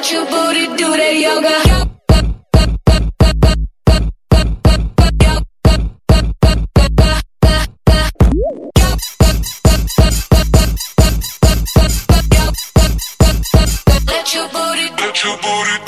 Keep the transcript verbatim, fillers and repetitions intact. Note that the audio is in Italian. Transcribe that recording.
Let your booty do that yoga. Let your booty, let your booty.